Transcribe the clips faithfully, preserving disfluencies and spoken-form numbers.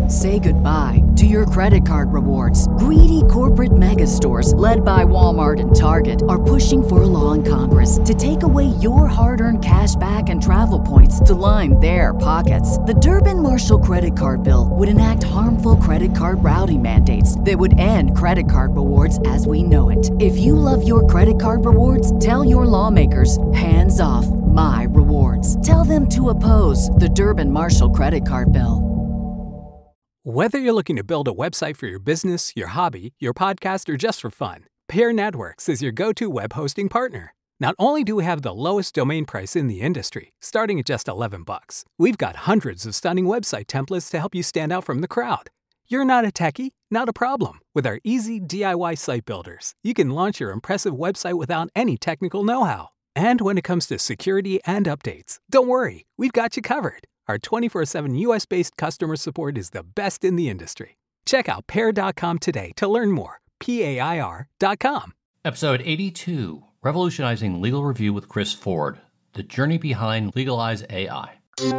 Say goodbye to your credit card rewards. Greedy corporate mega stores, led by Walmart and Target, are pushing for a law in Congress to take away your hard-earned cash back and travel points to line their pockets. The Durbin-Marshall credit card bill would enact harmful credit card routing mandates that would end credit card rewards as we know it. If you love your credit card rewards, tell your lawmakers, hands off my rewards. Tell them to oppose the Durbin-Marshall credit card bill. Whether you're looking to build a website for your business, your hobby, your podcast, or just for fun, Pair Networks is your go-to web hosting partner. Not only do we have the lowest domain price in the industry, starting at just eleven bucks, we've got hundreds of stunning website templates to help you stand out from the crowd. You're not a techie? Not a problem. With our easy D I Y site builders, you can launch your impressive website without any technical know-how. And when it comes to security and updates, don't worry, we've got you covered. Our twenty-four seven U S-based customer support is the best in the industry. Check out pair dot com today to learn more. P A I R dot com. Episode eighty-two, Revolutionizing Legal Review with Chris Ford, the journey behind Legalize A I.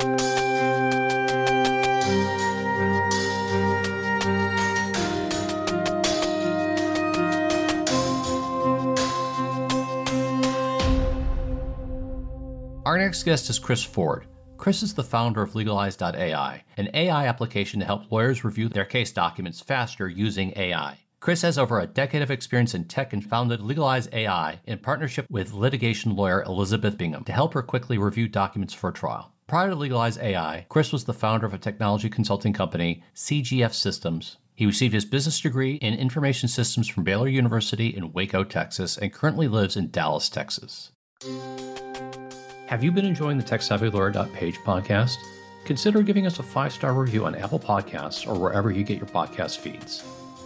Our next guest is Chris Ford. Chris is the founder of Legalize dot A I, an A I application to help lawyers review their case documents faster using A I. Chris has over a decade of experience in tech and founded Legalize A I in partnership with litigation lawyer Elizabeth Bingham to help her quickly review documents for a trial. Prior to Legalize A I, Chris was the founder of a technology consulting company, C G F Systems. He received his business degree in information systems from Baylor University in Waco, Texas, and currently lives in Dallas, Texas. Have you been enjoying the tech savvy lawyer dot page podcast? Consider giving us a five-star review on Apple Podcasts or wherever you get your podcast feeds.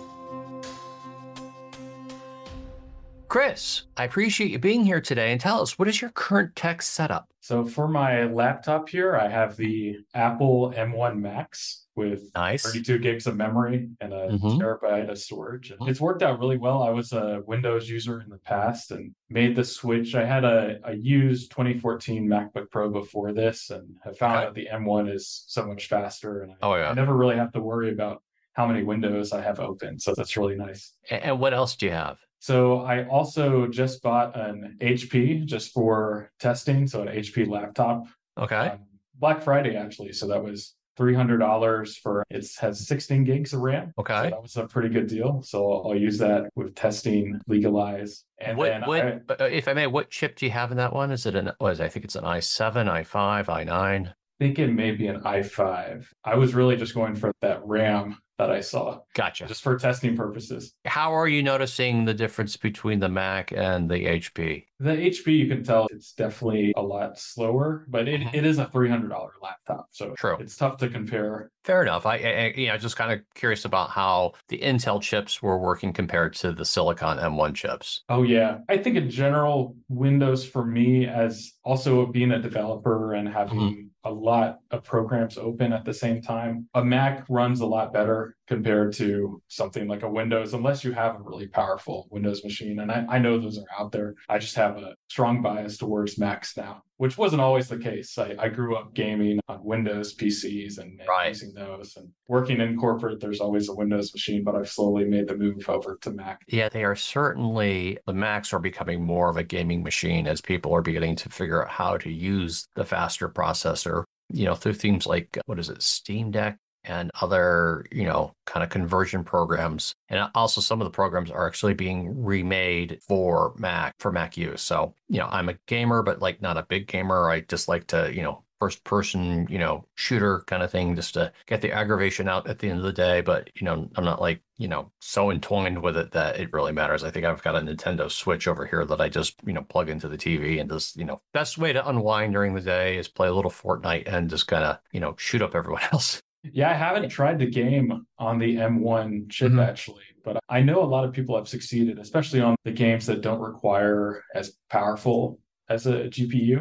Chris, I appreciate you being here today, and tell us, what is your current tech setup? So for my laptop here, I have the Apple M one Max with nice. thirty-two gigs of memory and a mm-hmm. terabyte of storage. And it's worked out really well. I was a Windows user in the past and made the switch. I had a, a used twenty fourteen MacBook Pro before this and have found okay. out the M one is so much faster. And I, oh, yeah. I never really have to worry about how many windows I have open. So that's really nice. And what else do you have? So I also just bought an H P just for testing. So an H P laptop. Okay. Um, Black Friday, actually. So that was three hundred dollars for, it has sixteen gigs of RAM. Okay. So that was a pretty good deal. So I'll, I'll use that with testing Legalize. And what, then what, I, if I may, what chip do you have in that one? Is it an, what is it? I think it's an i seven, i five, i nine. I think it may be an i five. I was really just going for that RAM that I saw. Gotcha. Just for testing purposes. How are you noticing the difference between the Mac and the H P? The H P, you can tell it's definitely a lot slower, but it, it is a three hundred dollars laptop. So True. It's tough to compare. Fair enough. I, I you know, just kind of curious about how the Intel chips were working compared to the Silicon M one chips. Oh, yeah. I think in general, Windows for me, as also being a developer and having mm-hmm. a lot of programs open at the same time, a Mac runs a lot better compared to something like a Windows, unless you have a really powerful Windows machine. And I, I know those are out there. I just have a strong bias towards Macs now, which wasn't always the case. I, I grew up gaming on Windows P Cs and, and right. using those. And working in corporate, there's always a Windows machine, but I've slowly made the move over to Mac. Yeah, they are certainly, the Macs are becoming more of a gaming machine as people are beginning to figure out how to use the faster processor, you know, through things like, what is it, Steam Deck and other, you know, kind of conversion programs. And also some of the programs are actually being remade for Mac, for Mac use. So, you know, I'm a gamer, but like not a big gamer. I just like to, you know, first person, you know, shooter kind of thing, just to get the aggravation out at the end of the day. But, you know, I'm not like, you know, so entwined with it that it really matters. I think I've got a Nintendo Switch over here that I just, you know, plug into the T V and just, you know, best way to unwind during the day is play a little Fortnite and just kind of, you know, shoot up everyone else. Yeah, I haven't tried the game on the M one chip mm-hmm. actually, but I know a lot of people have succeeded, especially on the games that don't require as powerful as a G P U.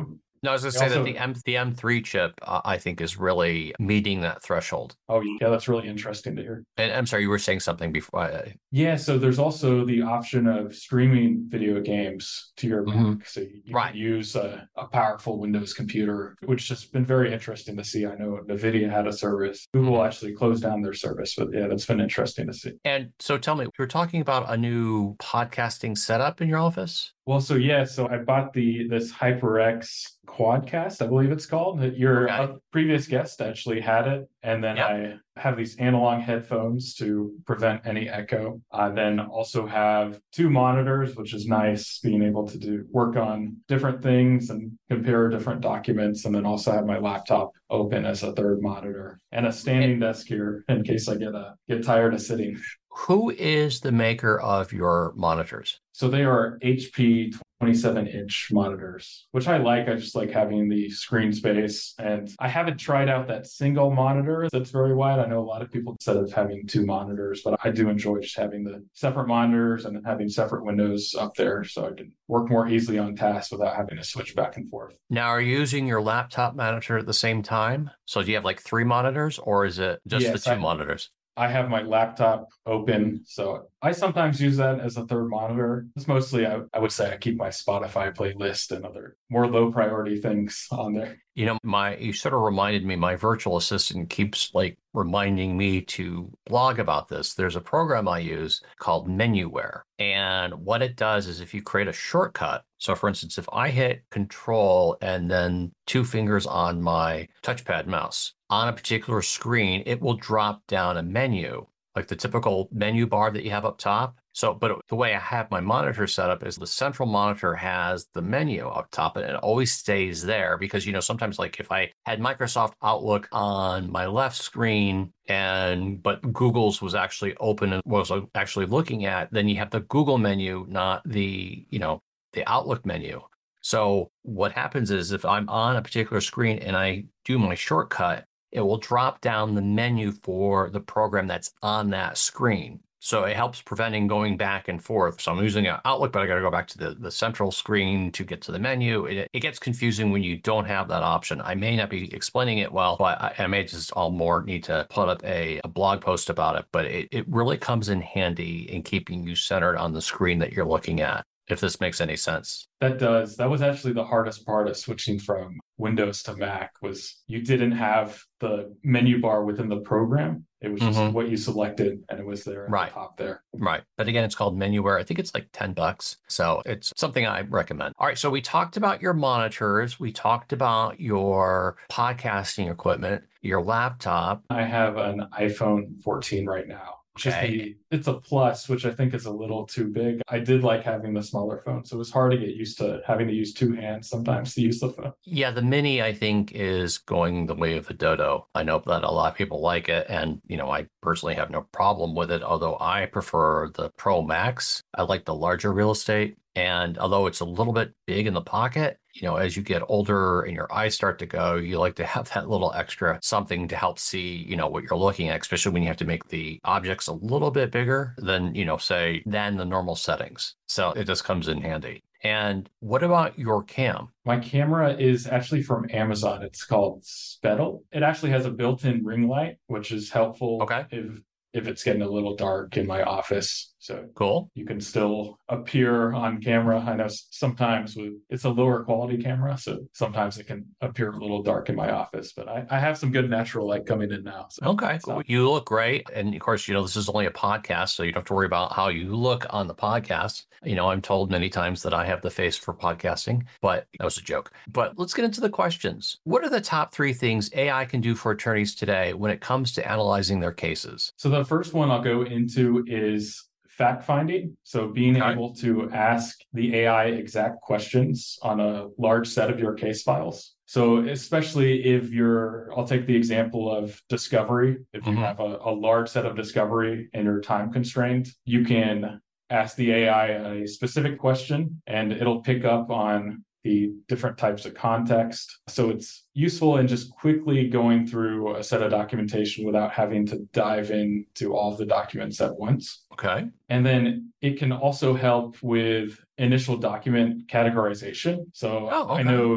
No, I was going to They say also, that the M the M three chip, uh, I think, is really meeting that threshold. oh yeah, that's really interesting to hear. And I'm sorry, you were saying something before. I, Yeah, so there's also the option of streaming video games to your Mhm. Mac. So you you Right. can use a, a powerful Windows computer, which has been very interesting to see. I know NVIDIA had a service. Google Mhm. actually closed down their service, but yeah, that's been interesting to see. And so tell me, we were talking about a new podcasting setup in your office? Well, so yeah, so I bought the this HyperX Quadcast, I believe it's called. Your Okay. uh, previous guest actually had it, and then Yep. I have these analog headphones to prevent any echo. I then also have two monitors, which is nice, being able to do work on different things and compare different documents, and then also have my laptop open as a third monitor and a standing desk here in case I get uh, get tired of sitting. Who is the maker of your monitors? So they are H P twenty-seven inch monitors, which I like. I just like having the screen space. And I haven't tried out that single monitor that's very wide. I know a lot of people said of having two monitors, but I do enjoy just having the separate monitors and having separate windows up there so I can work more easily on tasks without having to switch back and forth. Now, are you using your laptop monitor at the same time? So do you have like three monitors, or is it just Yes, the two I- monitors? I have my laptop open, so I sometimes use that as a third monitor. It's mostly, I, I would say, I keep my Spotify playlist and other more low priority things on there. You know, my you sort of reminded me, my virtual assistant keeps like reminding me to blog about this. There's a program I use called Menuware. And what it does is if you create a shortcut, so for instance, if I hit control and then two fingers on my touchpad mouse on a particular screen, it will drop down a menu, like the typical menu bar that you have up top. So, but the way I have my monitor set up is the central monitor has the menu up top and it always stays there because, you know, sometimes like if I had Microsoft Outlook on my left screen and, but Google's was actually open and was actually looking at, then you have the Google menu, not the, you know, the Outlook menu. So what happens is if I'm on a particular screen and I do my shortcut, it will drop down the menu for the program that's on that screen. So it helps preventing going back and forth. So I'm using an Outlook, but I got to go back to the, the central screen to get to the menu. It, it gets confusing when you don't have that option. I may not be explaining it well, but I, I may just all more need to put up a, a blog post about it. But it, it really comes in handy in keeping you centered on the screen that you're looking at, if this makes any sense. That does. That was actually the hardest part of switching from Windows to Mac was you didn't have the menu bar within the program. It was just Mhm. what you selected and it was there at Right. the top there. Right. But again, it's called Menuware. I think it's like ten bucks. So it's something I recommend. All right. So we talked about your monitors. We talked about your podcasting equipment, your laptop. I have an iPhone fourteen right now. Which is Okay. the, it's a plus, which I think is a little too big. I did like having the smaller phone, so it was hard to get used to having to use two hands sometimes to use the phone. Yeah, the Mini, I think, is going the way of the Dodo. I know that a lot of people like it. And, you know, I personally have no problem with it, although I prefer the Pro Max. I like the larger real estate. And although it's a little bit big in the pocket, you know, as you get older and your eyes start to go, you like to have that little extra something to help see, you know, what you're looking at, especially when you have to make the objects a little bit bigger than, you know, say, than the normal settings. So it just comes in handy. And what about your cam? My camera is actually from Amazon. It's called Spettle. It actually has a built-in ring light, which is helpful Okay. if if it's getting a little dark in my office. So Cool. you can still appear on camera. I know sometimes with it's a lower quality camera, so sometimes it can appear a little dark in my office. But I, I have some good natural light coming in now. So Okay, so- cool. You look great. And of course, you know, this is only a podcast, so you don't have to worry about how you look on the podcast. You know, I'm told many times that I have the face for podcasting, but that was a joke. But let's get into the questions. What are the top three things A I can do for attorneys today when it comes to analyzing their cases? So the first one I'll go into is fact finding. So being Okay. able to ask the A I exact questions on a large set of your case files. So especially if you're, I'll take the example of discovery. If you Mhm. have a, a large set of discovery and you're time constrained, you can ask the A I a specific question and it'll pick up on the different types of context. So it's useful in just quickly going through a set of documentation without having to dive into all of the documents at once. Okay. And then it can also help with initial document categorization. So Oh, okay. I know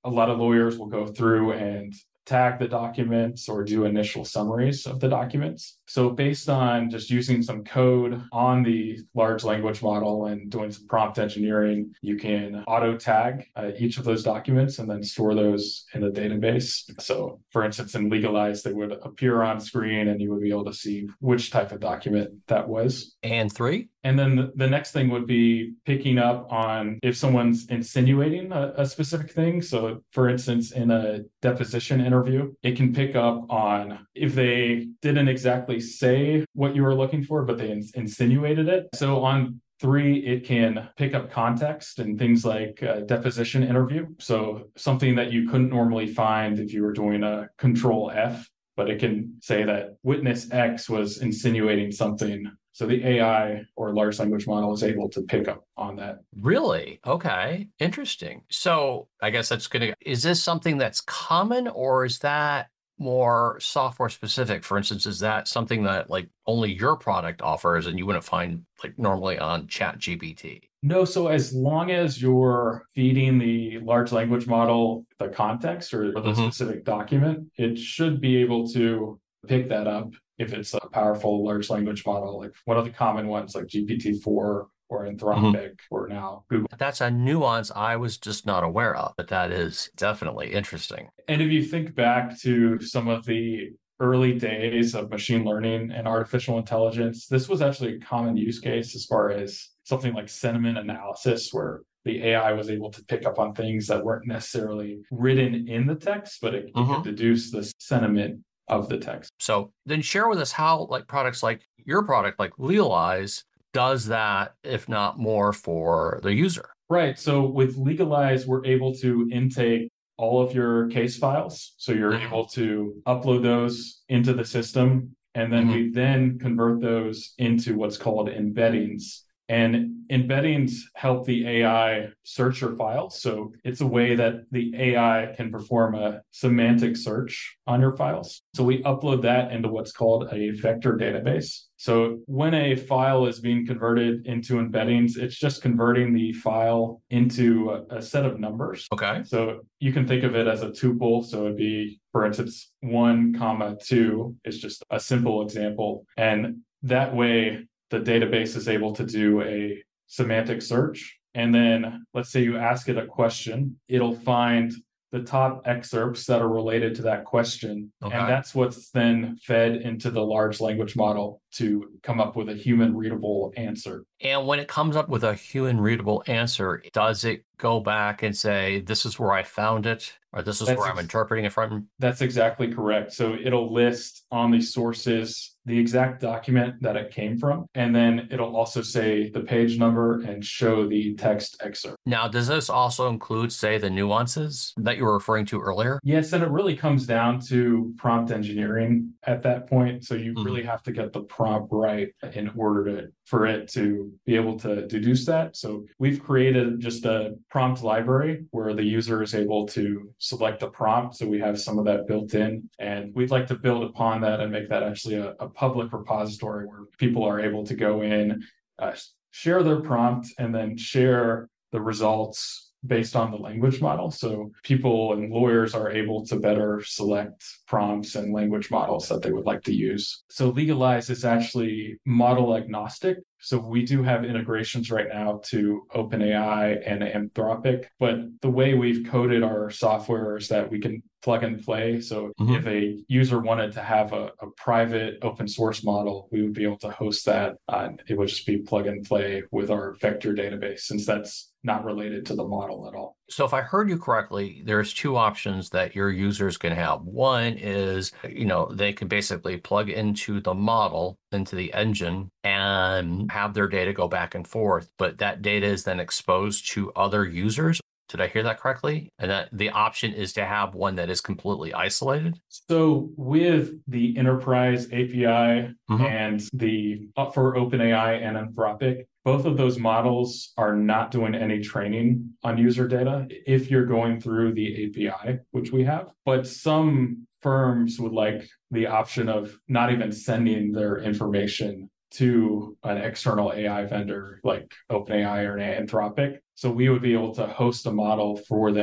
a lot of lawyers will go through and tag the documents or do initial summaries of the documents. So based on just using some code on the large language model and doing some prompt engineering, you can auto tag uh, each of those documents and then store those in a database. So for instance, in Legalize, they would appear on screen and you would be able to see which type of document that was. And three? And then the, the next thing would be picking up on if someone's insinuating a, a specific thing. So for instance, in a deposition interview, it can pick up on if they didn't exactly say what you were looking for, but they ins- insinuated it. So on three, it can pick up context and things like a deposition interview. So something that you couldn't normally find if you were doing a control F, but it can say that witness X was insinuating something. So the A I or large language model is able to pick up on that. Really? Okay. Interesting. So I guess that's going to, is this something that's common or is that more software specific? For instance, is that something that like only your product offers and you wouldn't find like normally on ChatGPT? No, so as long as you're feeding the large language model the context or the mm-hmm. specific document, it should be able to pick that up if it's a powerful large language model. Like one of the common ones like G P T four or Anthropic mm-hmm. or now Google. That's a nuance I was just not aware of, but that is definitely interesting. And if you think back to some of the early days of machine learning and artificial intelligence, this was actually a common use case as far as something like sentiment analysis, where the A I was able to pick up on things that weren't necessarily written in the text, but it, mm-hmm. it could deduce the sentiment of the text. So then share with us how like products like your product, like Legalize, does that, if not more, for the user. Right. So with Legalize, we're able to intake all of your case files. So you're mm-hmm. able to upload those into the system. And then mm-hmm. we then convert those into what's called embeddings. And embeddings help the A I search your files. So it's a way that the A I can perform a semantic search on your files. So we upload that into what's called a vector database. So when a file is being converted into embeddings, it's just converting the file into a, a set of numbers. Okay. So you can think of it as a tuple. So it'd be, for instance, one comma two is just a simple example. And that way, the database is able to do a semantic search. And then let's say you ask it a question, it'll find the top excerpts that are related to that question. Okay. And that's what's then fed into the large language model to come up with a human readable answer. And when it comes up with a human readable answer, does it go back and say, this is where I found it, or this is that's where I'm ex- interpreting it from? That's exactly correct. So it'll list on the sources the exact document that it came from, and then it'll also say the page number and show the text excerpt. Now, does this also include, say, the nuances that you were referring to earlier? Yes, and it really comes down to prompt engineering at that point. So you mm-hmm. really have to get the prompt right in order to for it to be able to deduce that. So we've created just a prompt library where the user is able to select a prompt. So we have some of that built in, and we'd like to build upon that and make that actually a, a public repository where people are able to go in, uh, share their prompt, and then share the results based on the language model. So people and lawyers are able to better select prompts and language models that they would like to use. So Legalize is actually model agnostic. So we do have integrations right now to OpenAI and Anthropic, but the way we've coded our software is that we can plug and play. So mm-hmm. if a user wanted to have a, a private open source model, we would be able to host that. Uh, it would just be plug and play with our vector database, since that's not related to the model at all. So if I heard you correctly, there's two options that your users can have. One is, you know, they can basically plug into the model, into the engine, and have their data go back and forth, but that data is then exposed to other users. Did I hear that correctly? And that the option is to have one that is completely isolated? So with the enterprise A P I mm-hmm. and the uh, for OpenAI and Anthropic, both of those models are not doing any training on user data if you're going through the A P I, which we have. But some firms would like the option of not even sending their information to an external A I vendor like OpenAI or Anthropic. So we would be able to host a model for them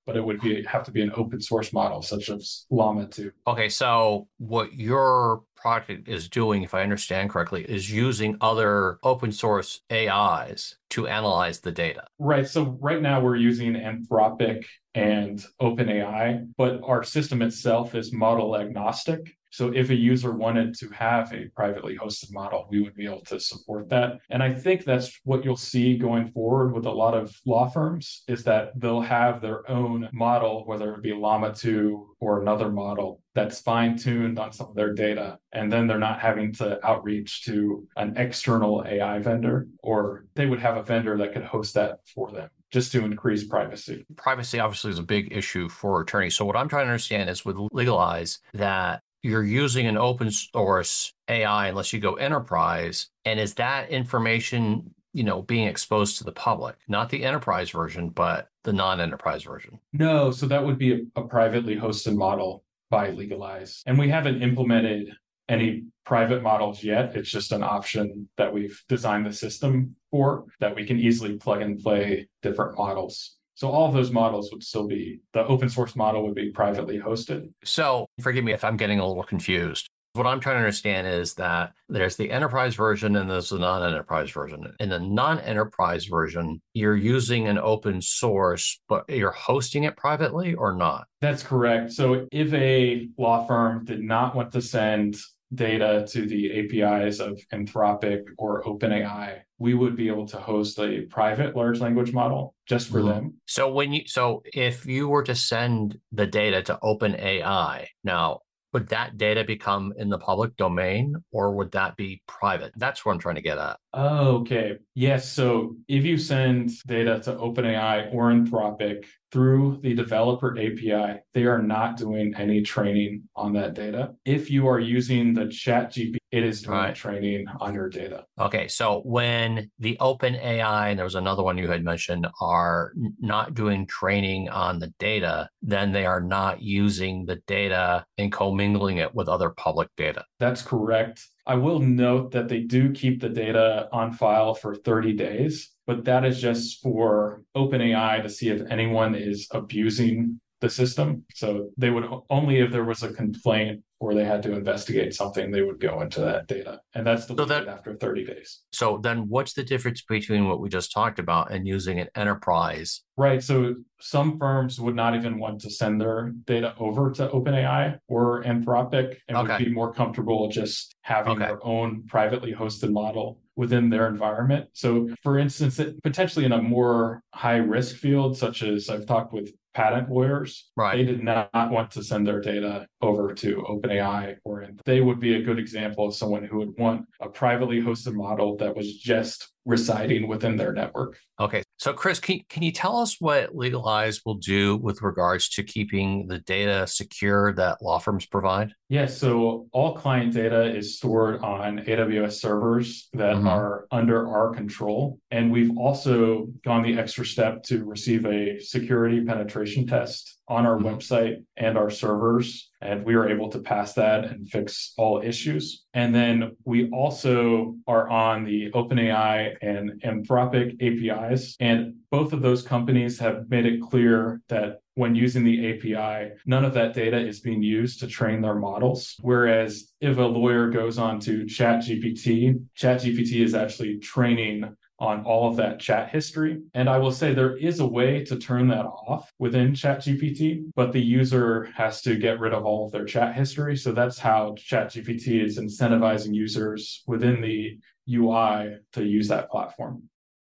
but it would be have to be an open source model such as Llama two. Okay, so what your project is doing, if I understand correctly, is using other open source A Is to analyze the data. Right. So right now we're using Anthropic and OpenAI, but our system itself is model agnostic. So if a user wanted to have a privately hosted model, we would be able to support that. And I think that's what you'll see going forward with a lot of law firms is that they'll have their own model, whether it be Llama two or another model that's fine-tuned on some of their data. And then they're not having to outreach to an external A I vendor, or they would have a vendor that could host that for them, just to increase privacy. Privacy obviously is a big issue for attorneys. So what I'm trying to understand is with Legalize that you're using an open source A I unless you go enterprise. And is that information, you know, being exposed to the public, not the enterprise version, but the non-enterprise version? No, so that would be a, a privately hosted model by Legalize. And we haven't implemented any private models yet. It's just an option that we've designed the system for that we can easily plug and play different models. So all of those models would still be, the open source model would be privately hosted. So forgive me if I'm getting a little confused. What I'm trying to understand is that there's the enterprise version and there's the non-enterprise version. In the non-enterprise version, you're using an open source, but you're hosting it privately or not? That's correct. So if a law firm did not want to send data to the A P Is of Anthropic or OpenAI, we would be able to host a private large language model just for mm-hmm. them. So when you, so if you were to send the data to OpenAI, now, would that data become in the public domain or would that be private? That's what I'm trying to get at. Oh, okay. Yes. So if you send data to OpenAI or Anthropic through the developer A P I, they are not doing any training on that data. If you are using the ChatGPT, it is doing right. training on your data. Okay. So when the OpenAI, and there was another one you had mentioned, are not doing training on the data, then they are not using the data and commingling it with other public data. That's correct. I will note that they do keep the data on file for thirty days, but that is just for OpenAI to see if anyone is abusing the system. So they would only if there was a complaint or they had to investigate something, they would go into that data. And that's deleted so that, after thirty days. So then what's the difference between what we just talked about and using an enterprise? Right. So some firms would not even want to send their data over to OpenAI or Anthropic and okay. would be more comfortable just having okay. their own privately hosted model within their environment. So for instance, it, potentially in a more high risk field, such as I've talked with patent lawyers, right. they did not want to send their data over to OpenAI, or they would be a good example of someone who would want a privately hosted model that was just residing within their network. Okay. So Chris, can, can you tell us what Legalize will do with regards to keeping the data secure that law firms provide? Yes. So all client data is stored on A W S servers that mm-hmm. are under our control. And we've also gone the extra step to receive a security penetration test on our mm-hmm. website and our servers. And we were able to pass that and fix all issues. And then we also are on the OpenAI and Anthropic A P Is. And both of those companies have made it clear that when using the A P I, none of that data is being used to train their models. Whereas if a lawyer goes on to ChatGPT, ChatGPT is actually training on all of that chat history. And I will say there is a way to turn that off within ChatGPT, but the user has to get rid of all of their chat history. So that's how ChatGPT is incentivizing users within the U I to use that platform.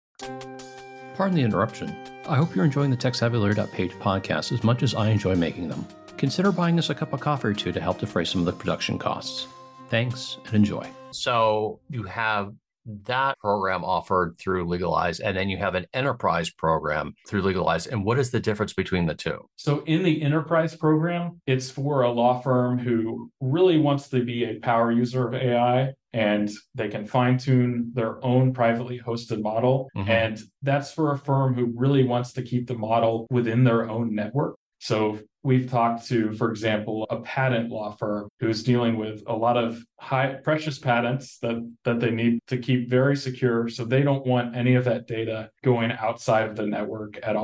Pardon the interruption. I hope you're enjoying the tech savvy lawyer dot page podcast as much as I enjoy making them. Consider buying us a cup of coffee or two to help defray some of the production costs. Thanks and enjoy. So you have that program offered through Legalize, and then you have an enterprise program through Legalize. And what is the difference between the two? So in the enterprise program, it's for a law firm who really wants to be a power user of A I, and they can fine tune their own privately hosted model. Mm-hmm. And that's for a firm who really wants to keep the model within their own network. So we've talked to, for example, a patent law firm who's dealing with a lot of high precious patents that, that they need to keep very secure. So they don't want any of that data going outside of the network at all.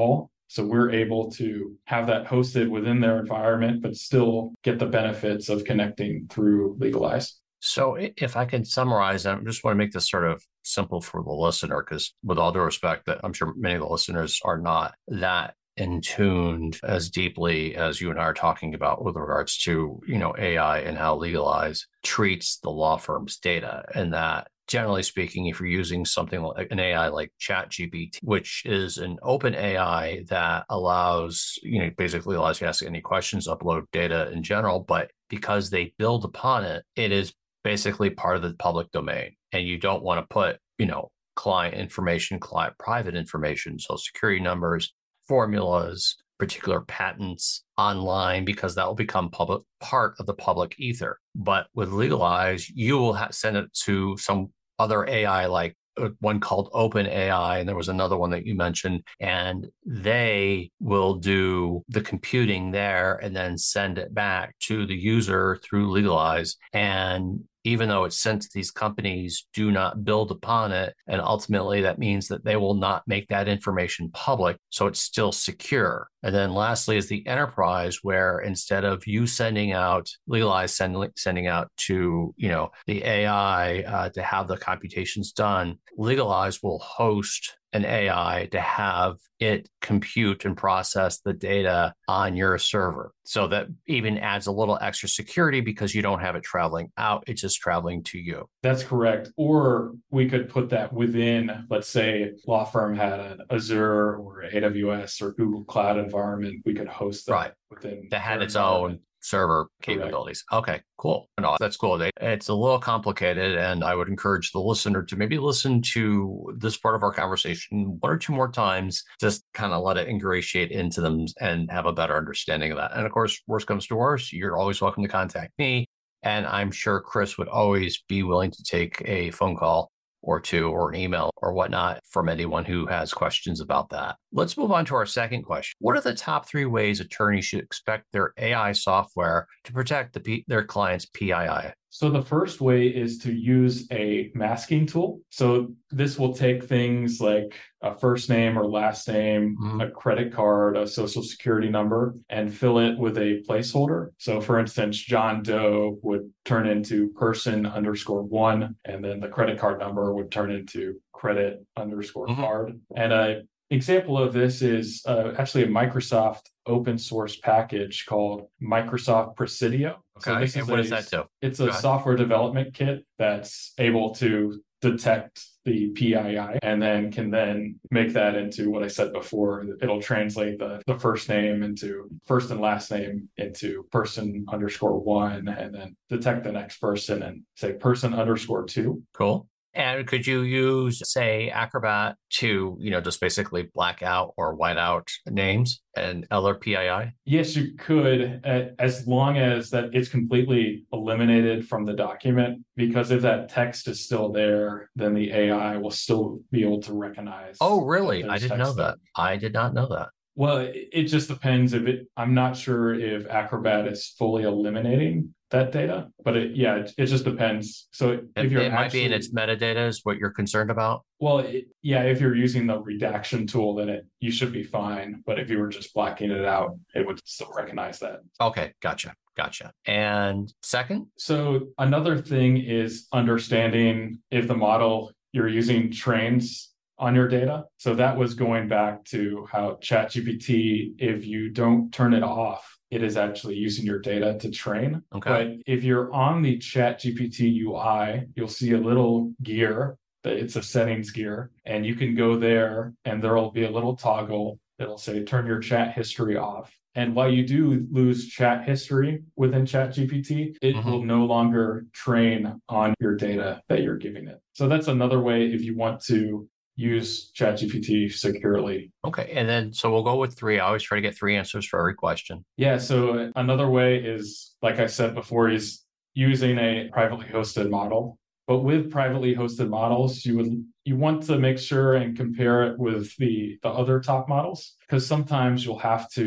So we're able to have that hosted within their environment, but still get the benefits of connecting through Legalize. So if I can summarize, I just want to make this sort of simple for the listener, because with all due respect, that I'm sure many of the listeners are not that in tuned as deeply as you and I are talking about with regards to, you know, A I and how Legalize treats the law firm's data. And that generally speaking, if you're using something like an A I like ChatGPT, which is an open A I that allows, you know, basically allows you to ask any questions, upload data in general, but because they build upon it, it is basically part of the public domain. And you don't want to put, you know, client information, client private information, social security numbers, formulas, particular patents online, because that will become public part of the public ether. But with Legalize, you will ha- send it to some other A I, like one called Open A I, and there was another one that you mentioned, and they will do the computing there and then send it back to the user through Legalize. And even though it's sent to these companies, do not build upon it. And ultimately, that means that they will not make that information public. So it's still secure. And then lastly is the enterprise, where instead of you sending out, Legalize send, sending out to, you know, the A I uh, to have the computations done, Legalize will host an A I to have it compute and process the data on your server. So that even adds a little extra security because you don't have it traveling out. It's just traveling to you. That's correct. Or we could put that within, let's say, law firm had an Azure or A W S or Google Cloud environment. We could host that right. within. That had its own server capabilities. Correct. Okay, cool. No, that's cool. It's a little complicated, and I would encourage the listener to maybe listen to this part of our conversation one or two more times, just kind of let it ingratiate into them and have a better understanding of that. And of course, worst comes to worst, you're always welcome to contact me. And I'm sure Chris would always be willing to take a phone call or two or an email or whatnot from anyone who has questions about that. Let's move on to our second question. What are the top three ways attorneys should expect their A I software to protect the P- their client's P I I? So the first way is to use a masking tool. So this will take things like a first name or last name, mm-hmm. a credit card, a social security number, and fill it with a placeholder. So for instance, John Doe would turn into person underscore one, and then the credit card number would turn into credit underscore mm-hmm. card. And a example of this is uh, actually a Microsoft open source package called Microsoft Presidio. Okay. So this and is what a, does that do? It's a software development kit that's able to detect the P I I and then can then make that into what I said before. It'll translate the, the first name into first and last name into person underscore one, and then detect the next person and say person underscore two. Cool. And could you use, say, Acrobat to, you know, just basically black out or white out names and other P I I? Yes, you could, as long as that it's completely eliminated from the document, because if that text is still there, then the A I will still be able to recognize. Oh, really? I didn't know that. I did not know that. Well, it just depends if it, I'm not sure if Acrobat is fully eliminating that data, but it, yeah, it, it just depends. So if you're it might actually, be in its metadata is what you're concerned about. Well, it, yeah, if you're using the redaction tool, then it, you should be fine. But if you were just blacking it out, it would still recognize that. Okay. Gotcha. Gotcha. And second? So another thing is understanding if the model you're using trains on your data. So that was going back to how ChatGPT, if you don't turn it off, it is actually using your data to train. Okay. But if you're on the ChatGPT U I, you'll see a little gear. It's a settings gear, and you can go there and there'll be a little toggle that'll say, turn your chat history off. And while you do lose chat history within ChatGPT, it mm-hmm. will no longer train on your data that you're giving it. So that's another way if you want to use ChatGPT securely. Okay. And then, so we'll go with three. I always try to get three answers for every question. Yeah. So another way is, like I said before, is using a privately hosted model. But with privately hosted models, you would you want to make sure and compare it with the, the other top models, because sometimes you'll have to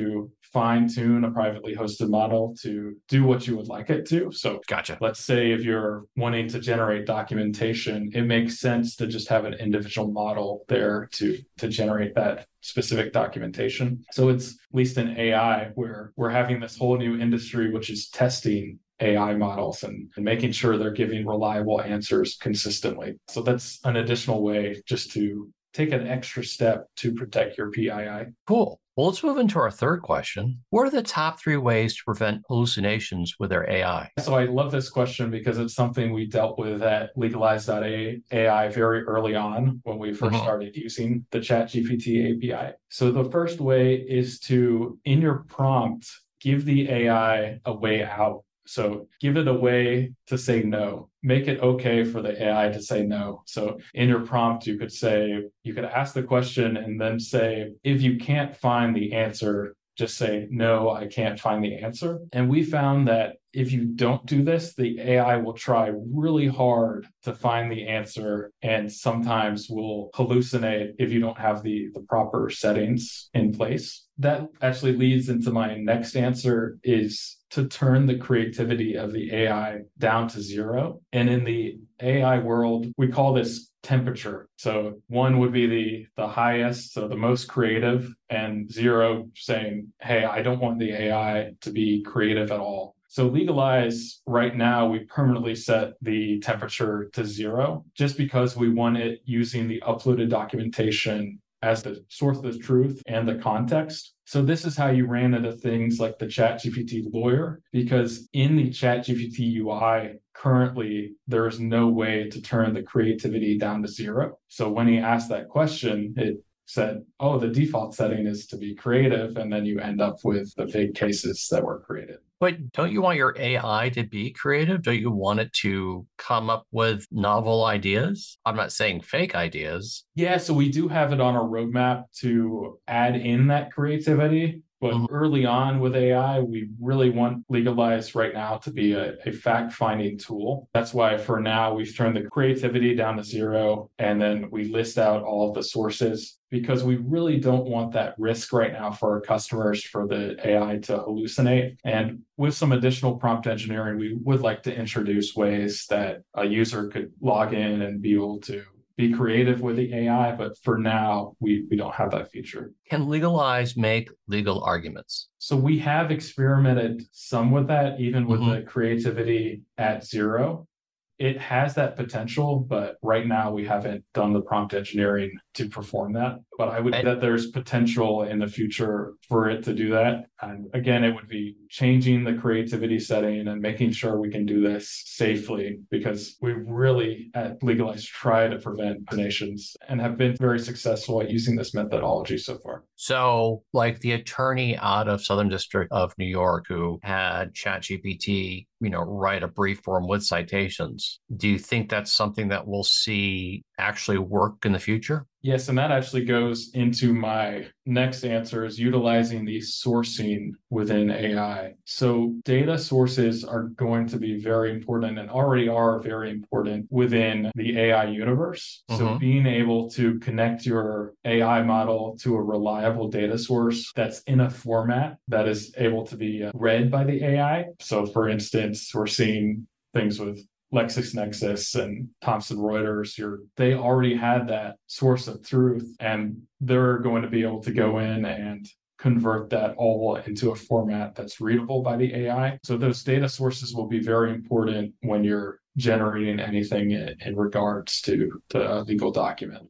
fine tune a privately hosted model to do what you would like it to. So gotcha. Let's say if you're wanting to generate documentation, it makes sense to just have an individual model there to, to generate that specific documentation. So it's at least in A I where we're having this whole new industry, which is testing A I models and, and making sure they're giving reliable answers consistently. So that's an additional way just to take an extra step to protect your P I I. Cool. Well, let's move into our third question. What are the top three ways to prevent hallucinations with their A I? So I love this question because it's something we dealt with at legalize dot A I very early on when we first mm-hmm. started using the ChatGPT A P I. So the first way is to, in your prompt, give the A I a way out. So give it a way to say no. Make it okay for the A I to say no. So in your prompt, you could say, you could ask the question and then say, if you can't find the answer, just say, no, I can't find the answer. And we found that if you don't do this, the A I will try really hard to find the answer and sometimes will hallucinate if you don't have the, the proper settings in place. That actually leads into my next answer is to turn the creativity of the A I down to zero. And in the A I world, we call this temperature. So one would be the, the highest, so the most creative, and zero saying, hey, I don't want the A I to be creative at all. So Legalize, right now, we permanently set the temperature to zero just because we want it using the uploaded documentation as the source of the truth and the context. So this is how you ran into things like the ChatGPT Lawyer, because in the ChatGPT U I, currently, there is no way to turn the creativity down to zero. So when he asked that question, it said, oh, the default setting is to be creative, and then you end up with the fake cases that were created. But don't you want your A I to be creative? Don't you want it to come up with novel ideas? I'm not saying fake ideas. Yeah, so we do have it on our roadmap to add in that creativity. But mm-hmm. early on with A I, we really want Legalize right now to be a, a fact-finding tool. That's why for now, we've turned the creativity down to zero, and then we list out all of the sources because we really don't want that risk right now for our customers for the A I to hallucinate. And with some additional prompt engineering, we would like to introduce ways that a user could log in and be able to be creative with the A I, but for now, we, we don't have that feature. Can Legalize make legal arguments? So we have experimented some with that, even with mm-hmm. the creativity at zero. It has that potential, but right now we haven't done the prompt engineering to perform that. But I would say that there's potential in the future for it to do that. And again, it would be changing the creativity setting and making sure we can do this safely, because we really at Legalize try to prevent hallucinations and have been very successful at using this methodology so far. So like the attorney out of Southern District of New York who had ChatGPT, you know, write a brief form with citations, do you think that's something that we'll see actually work in the future? Yes, and that actually goes into my next answer, is utilizing the sourcing within A I. So data sources are going to be very important and already are very important within the A I universe. Mm-hmm. So being able to connect your A I model to a reliable data source that's in a format that is able to be read by the A I. So for instance, we're seeing things with LexisNexis and Thomson Reuters, you're, they already had that source of truth, and they're going to be able to go in and convert that all into a format that's readable by the A I. So those data sources will be very important when you're generating anything in, in regards to the legal document.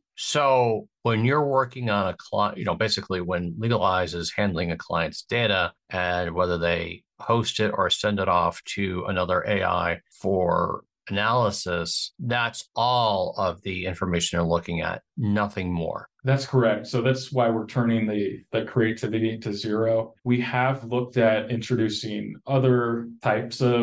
So when you're working on a client, you know, basically when Legalize is handling a client's data, and whether they host it or send it off to another A I for analysis, that's all of the information you're looking at, nothing more. That's correct. So that's why we're turning the, the creativity to zero. We have looked at introducing other types of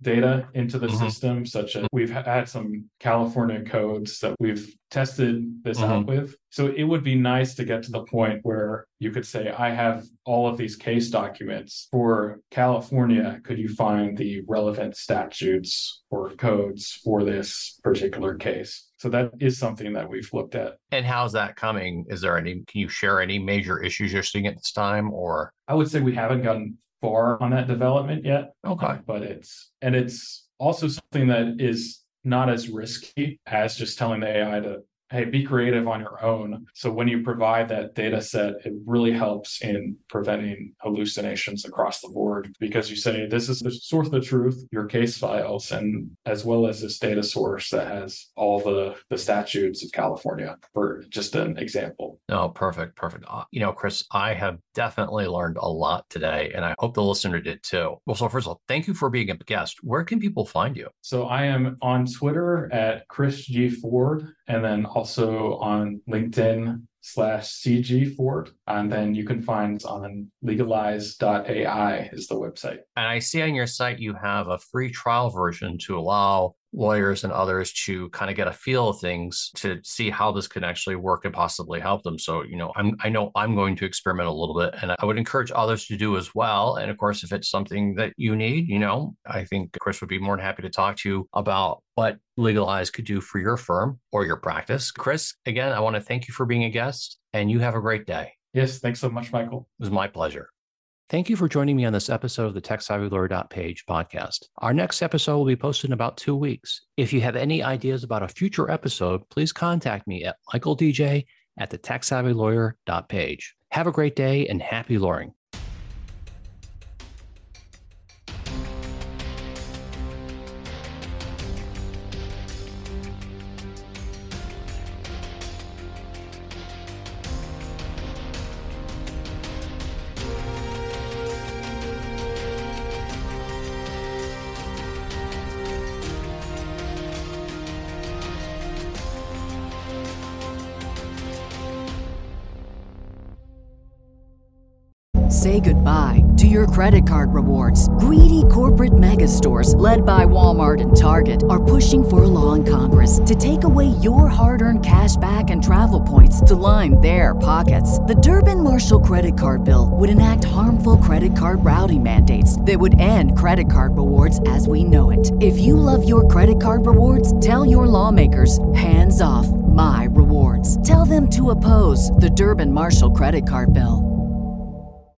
data into the Mhm. system, such as we've had some California codes that we've tested this Mhm. out with. So it would be nice to get to the point where you could say, I have all of these case documents for California. Could you find the relevant statutes or codes for this particular case? So that is something that we've looked at. And how's that coming? Is there any, can you share any major issues you're seeing at this time, or? I would say we haven't gotten far on that development yet. Okay. But it's, and it's also something that is not as risky as just telling the A I to, hey, be creative on your own. So when you provide that data set, it really helps in preventing hallucinations across the board, because you say, this is the source of the truth, your case files, and as well as this data source that has all the, the statutes of California, for just an example. Oh, perfect. Perfect. Uh, you know, Chris, I have definitely learned a lot today, and I hope the listener did too. Well, so first of all, thank you for being a guest. Where can people find you? So I am on Twitter at Chris G. Ford, and then also on LinkedIn slash C G Ford. And then you can find us on legalize dot A I is the website. And I see on your site you have a free trial version to allow lawyers and others to kind of get a feel of things, to see how this can actually work and possibly help them. So, you know, I'm, I know I'm going to experiment a little bit, and I would encourage others to do as well. And of course, if it's something that you need, you know, I think Chris would be more than happy to talk to you about what Legalize could do for your firm or your practice. Chris, again, I want to thank you for being a guest, and you have a great day. Yes, thanks so much, Michael. It was my pleasure. Thank you for joining me on this episode of the Tech Savvy Lawyer Page podcast. Our next episode will be posted in about two weeks. If you have any ideas about a future episode, please contact me at Michael D J at the Tech Savvy Lawyer Page. Have a great day and happy lawyering. Say goodbye to your credit card rewards. Greedy corporate mega stores, led by Walmart and Target, are pushing for a law in Congress to take away your hard-earned cash back and travel points to line their pockets. The Durbin-Marshall credit card bill would enact harmful credit card routing mandates that would end credit card rewards as we know it. If you love your credit card rewards, tell your lawmakers, hands off my rewards. Tell them to oppose the Durbin-Marshall credit card bill.